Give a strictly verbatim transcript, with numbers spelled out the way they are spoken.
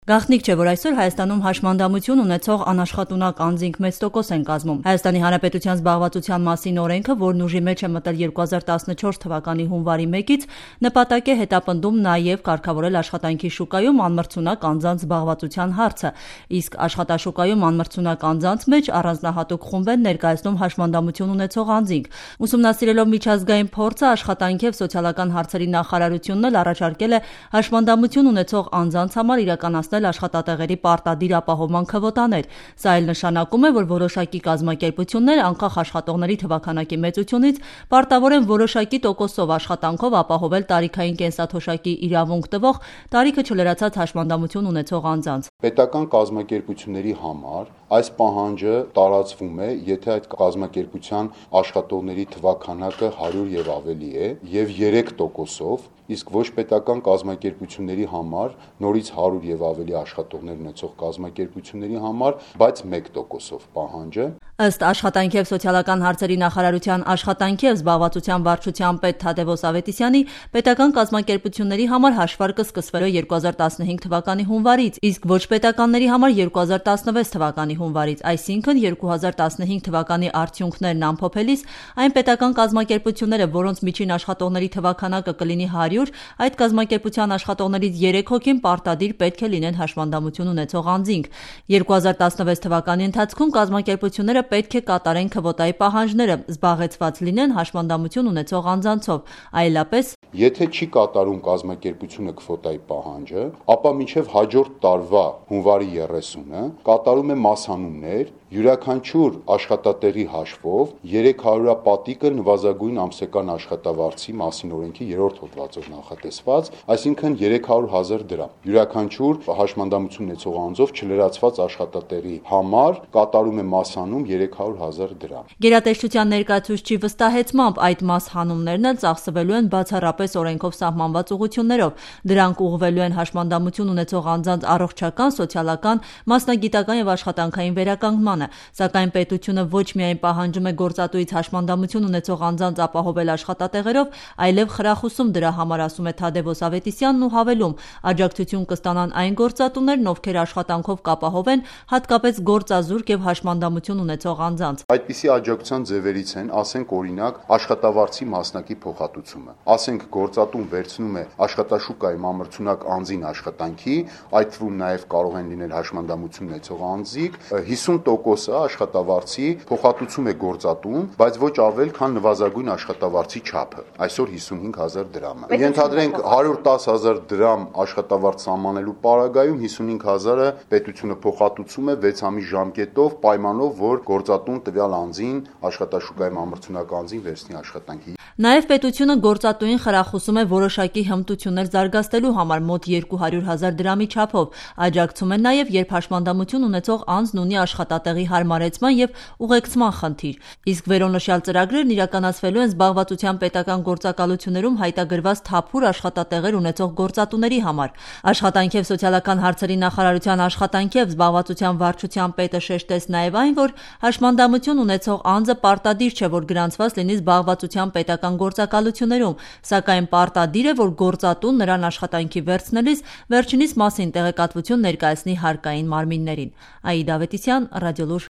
Գաղտնիք չէ, որ այսօր Հայաստանում հաշմանդամություն ունեցող անաշխատունակ անձինք մեծ տոկոս են կազմում։ Հայաստանի Հանրապետության զբաղվածության մասին օրենքը, որն ուժի մեջ է մտել երկու հազար տասնչորս թվականի հունվարի մեկից, նպատակ է հետապնդում նաև կարգավորել աշխատանքի շուկայում անմրցունակ անձանց զբաղվածության հարցը, իսկ աշխատաշուկայում անմրցունակ անձանց մեջ առանձնահատուկ խումբ են ներկայացնում հաշմանդամություն ունեցող անձինք։ Ուսումնասիրելով միջազգային փորձը, աշխատանքի և սոցիալական հարցերի նախարարությունն էլ առաջարկել է հաշմանդամություն ունեցող անձանց համար իրականացնել աշխատատեղերի պարտադիր ապահովման քվոտաներ։ Սա էլ նշանակում է, որ որոշակի կազմակերպություններ անկախ աշխատողների թվաքանակի մեծությունից պարտավոր են որոշակի տոկոսով աշխատանքով ապահովել տարիքային կենսաթոշակի իրավունք տվող տարիքը չլրացած հաշմանդամություն ունեցող անձանց։ Պետական կազմակերպությունների համար այս պահանջը տարածվում է, եթե այդ կազմակերպության աշխատողների թվաքանակը հարյուր եւ ավելի է եւ երեք տոկոսով, իսկ ոչ պետական կազմակերպությունների համար նորից հարյուր եւ ավելի աշխատողներ ունեցող կազմակերպությունների համար, բայց մեկ տոկոսով պահանջը։ Ըստ Աշխատանքի և սոցիալական հարցերի նախարարության աշխատանքի և զբաղվածության վարչության պետ Թադևոս Ավետիսյանի, պետական կազմակերպությունների համար հաշվարկը սկսվել է երկու հազար տասնհինգ թվականի հունվարից, իսկ ոչ պետականների համար երկու հազար տասնվեց թվականի հունվարից, այսինքն երկու հազար տասնհինգ թվականի արդյունքներն ամփոփելիս այն պետական կազմակերպությունները, որոնց միջին աշխատողների թվաքանակը կլինի հարյուր, այդ կազմակերպության աշխատողներից երեք հոգին պարտադիր պետք է լինեն հաշմանդամություն ունեցող անձինք։ երկու հազար տասնվեց թվականի ընթացքում կազմակերպությունները պետք է կատարեն քվոտայի պահանջները, զբաղեցված լինեն հաշմանդամություն ունեցող անձանցով, այլապես Եթե չի կատարում կազմակերպությունը քվոտայի պահանջը, ապա մինչև հաջորդ տարվա հունվարի երեսունը կատարում է մասհանումներ յուրաքանչյուր աշխատատեղի հաշվով երեք հարյուրյա պատիկը նվազագույն ամսական աշխատավարձի մասին օրենքի երրորդ հոդվածով նախատեսված, այսինքն երեք հարյուր հազար դրամ։ Յուրաքանչյուր հաշմանդամություն ունեցող անձով չլրացված աշխատատեղի համար կատարում է մասհանում երեք հարյուր հազար դրամ։ Գերատեսչության ներկայացուցչի վստահեցմամբ այդ մասհանումներն էլ ծախսվելու են բացառապես օրենքով սահմանված ուղղություններով։ Դրանք ուղղվելու են հաշմանդամություն ունեցող անձանց առողջական, սոցիալական, մասնագիտական և աշխատանքային վերականգնմանը, սակայն պետությունը ոչ միայն պահանջում է գործատուից հաշմանդամություն ունեցող անձանց ապահովել աշխատատեղերով, այլև խրախուսում դրա համար, ասում է Թադևոս Ավետիսյանն ու հավելում, աջակցություն կստանան այն գործատուներն, ովքեր աշխատանքով կապահովեն հատկապես գործազուրկ և հաշմանդամություն ունեցող անձանց։ Այդպիսի աջակցության ձևերից են, ասենք օրինակ, աշխատավարձի մասնակի փոխհատուցումը։ Ասենք գործատուն վերցնում է աշխատաշուկայում ամրցունակ անձին աշխատանքի, այդ թվում նաև կարող են լինել հաշմանդամություն ունեցող անձիկ, հիսուն տոկոսը աշխատավարձի փոխհատուցում է գործատուն, բայց ոչ ավել, քան նվազագույն աշխատավարձի չափը, այսօր հիսունհինգ հազար դրամը։ Ենթադրենք հարյուր տասը հազար դրամ աշխատավարձ սահմանելու պարագայում հիսունհինգ հազարը պետությունը փոխհատուցում է վեց ամիս ժամկետով, պայմանով, որ գործատուն տվյալ անձին աշխատաշուկայում ամրցունակ անձին վերցնի աշխատանքի։ Նաև պետությունը գործատուին խրախուսում է որոշակի հմտություններ զարգացնելու համար մոտ երկու հարյուր հազար դրամի չափով։ Աջակցում է նաև, երբ հաշմանդամություն ունեցող անձն ունի աշխատատեղի հարմարեցման և ուղեկցման խնդիր։ Իսկ վերոնշյալ ծրագրերն իրականացվելու են զբաղվածության պետական գործակալություններում հայտագրված թափուր աշխատատեղեր ունեցող գործատուների համար։ Աշխատանքի և սոցիալական հարցերի նախարարության աշխատանքի և զբաղվածության վարչության պետը շեշտեց նաև այն, որ հաշմանդամություն ունեցող անձը պարտադիր չէ, որ գրանցված լինի զբաղվածության պետական գործակալություններում, սակայն պարտադիր է, որ գործատուն նրան աշխատանքի վերցնելիս վերջինիս մասին տեղեկատվություն ներկայացնի հարկային մարմիններին։ Աիդա Ավետիսյան, Ռադիոլուր։